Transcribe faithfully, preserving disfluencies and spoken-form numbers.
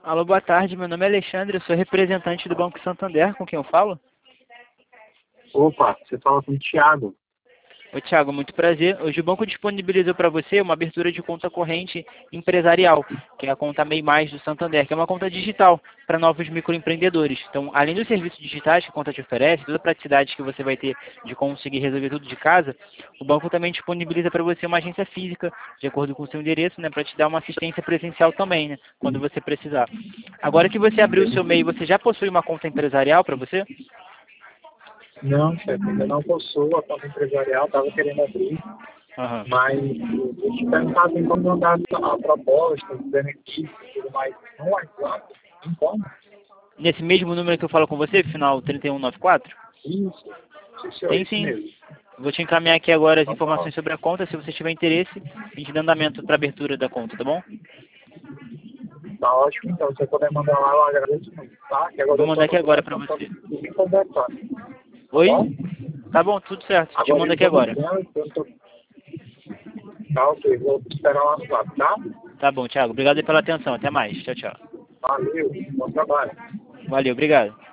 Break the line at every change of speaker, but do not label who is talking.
Alô, boa tarde. Meu nome é Alexandre, eu sou representante do Banco Santander. Com quem eu falo?
Opa, você fala com o Thiago.
Oi, Thiago, muito prazer. Hoje o banco disponibilizou para você uma abertura de conta corrente empresarial, que é a conta MEI Mais do Santander, que é uma conta digital para novos microempreendedores. Então, além dos serviços digitais que a conta te oferece, toda a praticidade que você vai ter de conseguir resolver tudo de casa, o banco também disponibiliza para você uma agência física, de acordo com o seu endereço, né, para te dar uma assistência presencial também, né, quando você precisar. Agora que você abriu o seu MEI, você já possui uma conta empresarial para você?
Não, chefe, ainda não possuo a conta empresarial, estava querendo abrir,
Aham.
mas eu te perguntar assim, como mandar a proposta, os benefícios e tudo mais. No WhatsApp, tem como?
Nesse mesmo número que eu falo com você, final trinta e um noventa e quatro?
Isso, sim, senhor,
Tem
isso
sim.
mesmo.
Vou te encaminhar aqui agora as
Tá bom,
informações sobre a conta. Se você tiver interesse, a gente dá andamento para abertura da conta, tá bom?
tá ótimo, então, se você puder mandar lá, eu agradeço muito, tá? Que agora
Vou
eu
mandar
estou
aqui
no
agora para
telefone,
você.
então, me conversar, tá
Oi?
bom?
Tá bom, tudo certo. Te
Agora
mando
eu
aqui
estou no
agora.
trânsito, eu tô... Tá, ok, vou esperar lá no lado, tá?
Tá bom, Thiago. Obrigado aí pela atenção. Até mais. Tchau, tchau.
Valeu, bom trabalho.
Valeu, obrigado.